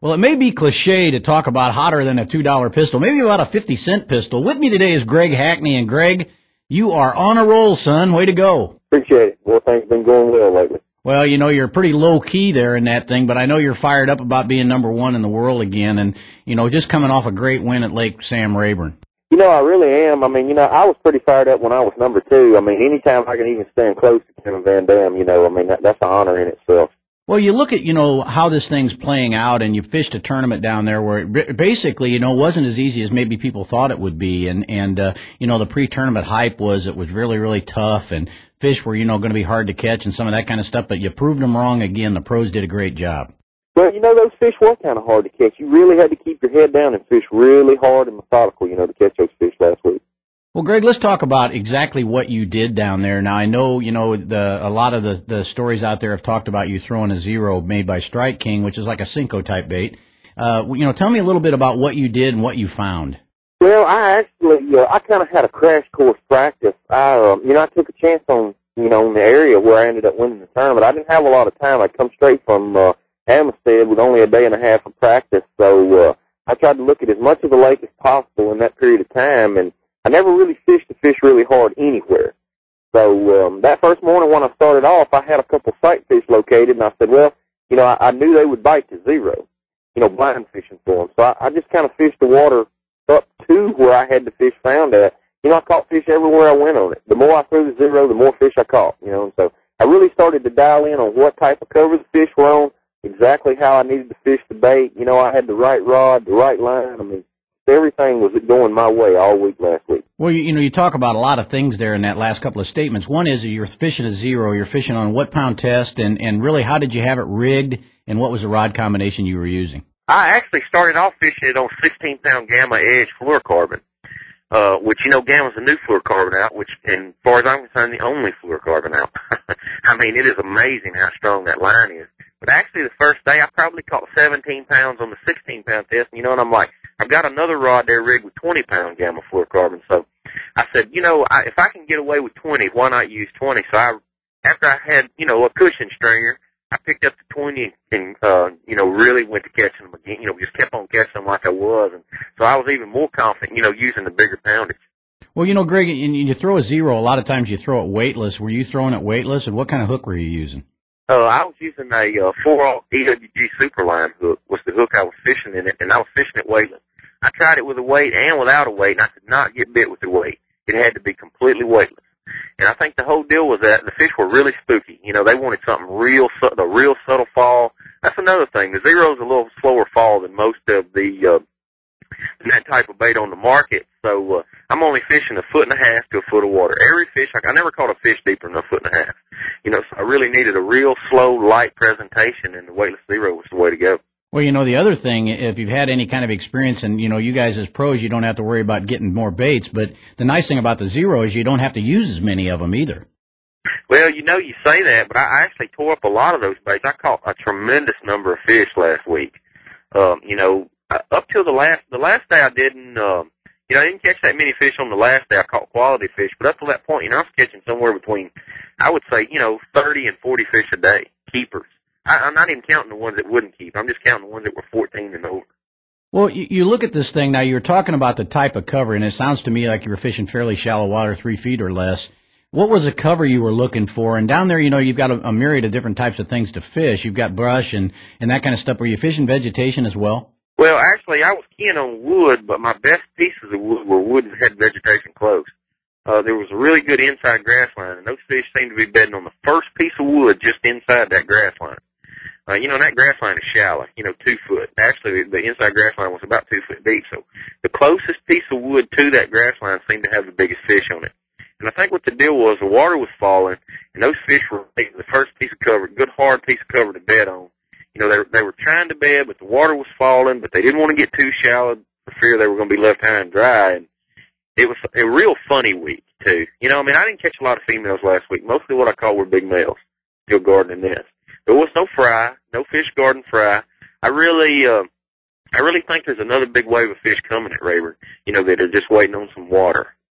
Well, it may be cliche to talk about hotter than a $2 pistol, maybe about a 50-cent pistol. With me today is Greg Hackney, and Greg, you are on a roll, son. Way to go. Appreciate it. Well, things have been going well lately. Well, you know, you're pretty low-key there in that thing, but I know you're fired up about being number one in the world again, and, you know, just coming off a great win at Lake Sam Rayburn. You know, I really am. I mean, you know, I was pretty fired up when I was number two. I mean, anytime I can even stand close to Kevin Van Dam, you know, I mean, that's an honor in itself. Well, you look at, you know, how this thing's playing out, and you fished a tournament down there where it basically, you know, wasn't as easy as maybe people thought it would be. And you know, the pre-tournament hype was it was really, really tough, and fish were, you know, going to be hard to catch and some of that kind of stuff. But you proved them wrong again. The pros did a great job. Well, you know, those fish were kind of hard to catch. You really had to keep your head down and fish really hard and methodical, you know, to catch those fish last week. Well, Greg, let's talk about exactly what you did down there. Now, I know, you know, a lot of the stories out there have talked about you throwing a zero made by Strike King, which is like a Cinco type bait. You know, tell me a little bit about what you did and what you found. Well, I kind of had a crash course practice. I took a chance on, you know, in the area where I ended up winning the tournament. I didn't have a lot of time. I'd come straight from Amistad with only a day and a half of practice, so I tried to look at as much of the lake as possible in that period of time, and I never really fished the fish really hard anywhere. So that first morning when I started off, I had a couple sight fish located, and I said, well, you know, I knew they would bite to zero, you know, blind fishing for them. So I just kind of fished the water up to where I had the fish found at. You know, I caught fish everywhere I went on it. The more I threw the zero, the more fish I caught, you know. And so I really started to dial in on what type of cover the fish were on, exactly how I needed to fish the bait. You know, I had the right rod, the right line. I mean, everything was going my way all week last week. Well, you know, you talk about a lot of things there in that last couple of statements. One is you're fishing a zero. You're fishing on what pound test, and really how did you have it rigged, and what was the rod combination you were using? I actually started off fishing it on 16-pound Gamma Edge fluorocarbon, which, you know, Gamma's a new fluorocarbon out, which, and as far as I'm concerned, the only fluorocarbon out. I mean, it is amazing how strong that line is. But actually, the first day, I probably caught 17 pounds on the 16-pound test, and, you know, and I'm like, I've got another rod there rigged with 20-pound Gamma fluorocarbon. So I said, you know, if I can get away with 20, why not use 20? So after I had, you know, a cushion stringer, I picked up the 20 and, you know, really went to catching them again. You know, just kept on catching them like I was. And so I was even more confident, you know, using the bigger poundage. Well, you know, Greg, you throw a zero. A lot of times you throw it weightless. Were you throwing it weightless, and what kind of hook were you using? I was using a 4-aught EWG Superline hook was the hook I was fishing in it, and I was fishing it weightless. I tried it with a weight and without a weight, and I could not get bit with the weight. It had to be completely weightless. And I think the whole deal was that the fish were really spooky. You know, they wanted something real subtle fall. That's another thing. The zero's a little slower fall than most of that type of bait on the market. So I'm only fishing 1.5 foot to a foot of water. Every fish, I never caught a fish deeper than 1.5 foot. You know, so I really needed a real slow, light presentation, and the weightless zero was the way to go. Well, you know, the other thing, if you've had any kind of experience, and, you know, you guys as pros, you don't have to worry about getting more baits, but the nice thing about the zero is you don't have to use as many of them either. Well, you know, you say that, but I actually tore up a lot of those baits. I caught a tremendous number of fish last week. You know, up till the last day I didn't, you know, I didn't catch that many fish on the last day. I caught quality fish, but up to that point, you know, I was catching somewhere between, I would say, you know, 30 and 40 fish a day, keepers. I'm not even counting the ones that wouldn't keep. I'm just counting the ones that were 14 and over. Well, you look at this thing now, you were talking about the type of cover, and it sounds to me like you were fishing fairly shallow water, 3 feet or less. What was the cover you were looking for? And down there, you know, you've got a myriad of different types of things to fish. You've got brush and that kind of stuff. Were you fishing vegetation as well? Well, actually, I was keying on wood, but my best pieces of wood were wood that had vegetation close. There was a really good inside grass line, and those fish seemed to be bedding on the first piece of wood just inside that grass line. You know, that grass line is shallow, you know, 2 foot. Actually, the inside grass line was about 2 foot deep, so the closest piece of wood to that grass line seemed to have the biggest fish on it. And I think what the deal was, the water was falling, and those fish were taking the first piece of cover, good hard piece of cover to bed on. You know, they were trying to bed, but the water was falling, but they didn't want to get too shallow for fear they were going to be left high and dry. And it was a real funny week, too. You know, I mean, I didn't catch a lot of females last week. Mostly what I caught were big males, still guarding the nest. There was no fry, no fish guarding fry. I really think there's another big wave of fish coming at Rayburn, you know, that are just waiting on some water.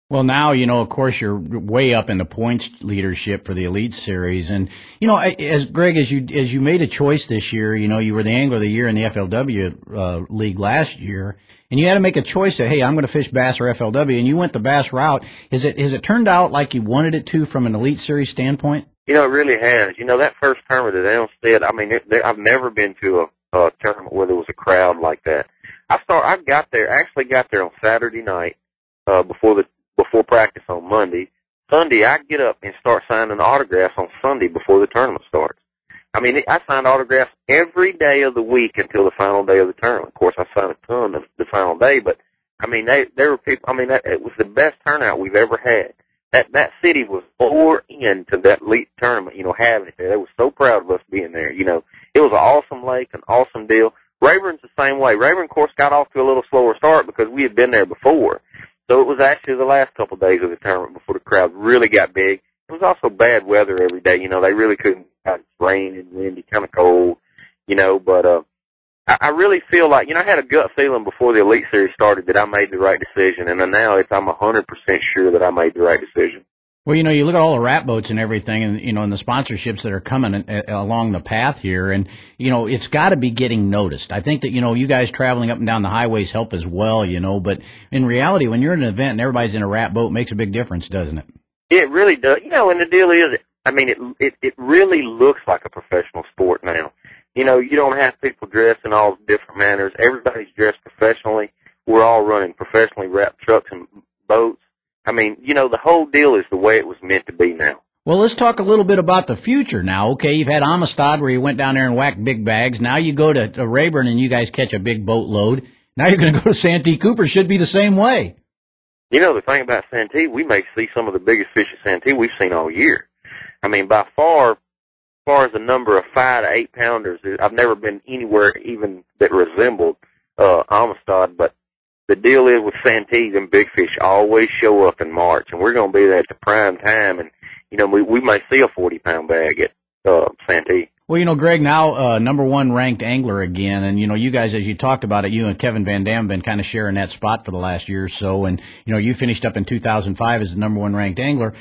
Well, now, of course, you're way up in the points leadership for the Elite Series. And, as Greg, as you made a choice this year, you were the Angler of the Year in the FLW league last year, and you had to make a choice that, hey, I'm going to fish Bass or FLW, and you went the Bass route. Has it turned out like you wanted it to from an Elite Series standpoint? It really has. That first tournament at Elmstead, I've never been to a tournament where there was a crowd like that. I got there on Saturday night, before practice on Monday. Sunday, I get up and start signing autographs on Sunday before the tournament starts. I signed autographs every day of the week until the final day of the tournament. Of course, I signed a ton of the final day, but, there were people, it was the best turnout we've ever had. That city was all into that elite tournament, having it there. They were so proud of us being there. It was an awesome lake, an awesome deal. Rayburn's the same way. Rayburn, of course, got off to a little slower start because we had been there before. So it was actually the last couple of days of the tournament before the crowd really got big. It was also bad weather every day. They really couldn't. It's rain and windy, kind of cold, but I really feel like, I had a gut feeling before the Elite Series started that I made the right decision, and then now I'm 100% sure that I made the right decision. Well, you look at all the rat boats and everything and, and the sponsorships that are coming along the path here, and, it's got to be getting noticed. I think that, you guys traveling up and down the highways help as well, but in reality, when you're at an event and everybody's in a rat boat, it makes a big difference, doesn't it? It really does. And the deal is, it really looks like a professional sport now. You don't have people dressed in all different manners. Everybody's dressed professionally. We're all running professionally wrapped trucks and boats. The whole deal is the way it was meant to be now. Well, let's talk a little bit about the future now. Okay, you've had Amistad where you went down there and whacked big bags. Now you go to Rayburn and you guys catch a big boatload. Now you're going to go to Santee Cooper. Should be the same way. The thing about Santee, we may see some of the biggest fish at Santee we've seen all year. By far, as far as the number of 5 to 8 pounders, I've never been anywhere even that resembled Amistad, but the deal is with Santee, them big fish always show up in March, and we're going to be there at the prime time, and, we may see a 40-pound bag at Santee. Well, Greg, now number one ranked angler again, and, you guys, as you talked about it, you and Kevin Van Dam have been kind of sharing that spot for the last year or so, and, you finished up in 2005 as the number one ranked angler.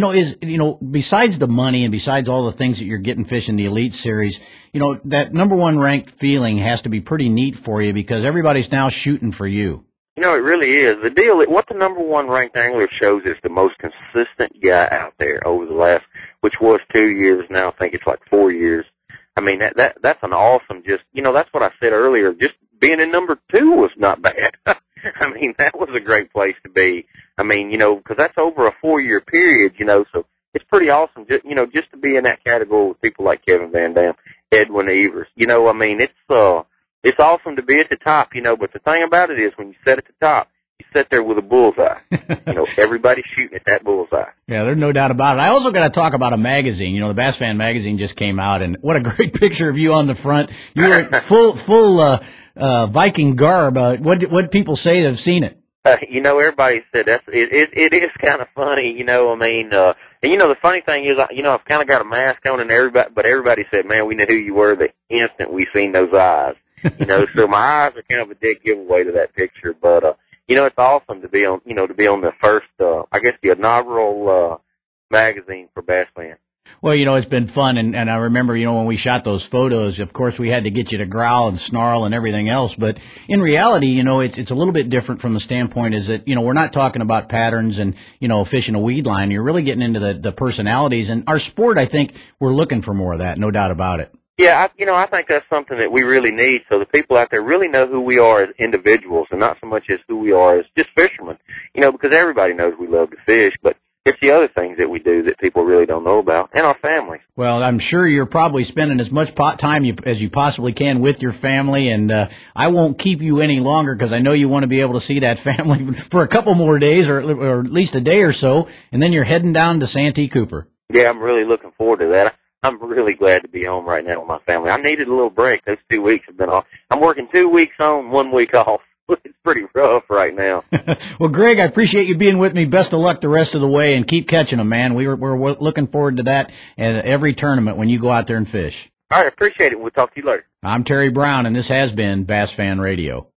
Besides the money and besides all the things that you're getting fish in the Elite Series, that number one ranked feeling has to be pretty neat for you because everybody's now shooting for you. It really is. The deal, what the number one ranked angler shows is the most consistent guy out there over the last, which was 2 years, now I think it's like 4 years. That's an awesome, that's what I said earlier, just being in number 2 was not bad. That was a great place to be. Because that's over a 4-year period, so it's pretty awesome, just to be in that category with people like Kevin Van Dam, Edwin Evers. It's awesome to be at the top, but the thing about it is when you sit at the top, you sit there with a bullseye. Everybody's shooting at that bullseye. Yeah, there's no doubt about it. I also got to talk about a magazine. The Bass Fan magazine just came out, and what a great picture of you on the front. You were full Viking garb. What people say have seen it? Everybody said it is kind of funny. And the funny thing is, I've kind of got a mask on, and everybody said, man, we knew who you were the instant we seen those eyes. So my eyes are kind of a dead giveaway to that picture, but, it's awesome to be on, the first, I guess the inaugural, magazine for Bass Fan. Well, it's been fun, and I remember, when we shot those photos, of course, we had to get you to growl and snarl and everything else, but in reality, it's a little bit different from the standpoint is that, we're not talking about patterns and, fishing a weed line. You're really getting into the personalities, and our sport, I think, we're looking for more of that, no doubt about it. Yeah, I think that's something that we really need, so the people out there really know who we are as individuals and not so much as who we are as just fishermen, because everybody knows we love to fish, but it's the other things that we do that people really don't know about, and our families. Well, I'm sure you're probably spending as much time as you possibly can with your family, and I won't keep you any longer because I know you want to be able to see that family for a couple more days or at least a day or so, and then you're heading down to Santee Cooper. Yeah, I'm really looking forward to that. I'm really glad to be home right now with my family. I needed a little break. Those 2 weeks have been off. I'm working 2 weeks on, 1 week off. It's pretty rough right now. Well, Greg, I appreciate you being with me. Best of luck the rest of the way, and keep catching them, man. We're looking forward to that at every tournament when you go out there and fish. All right, appreciate it. We'll talk to you later. I'm Terry Brown, and this has been Bass Fan Radio.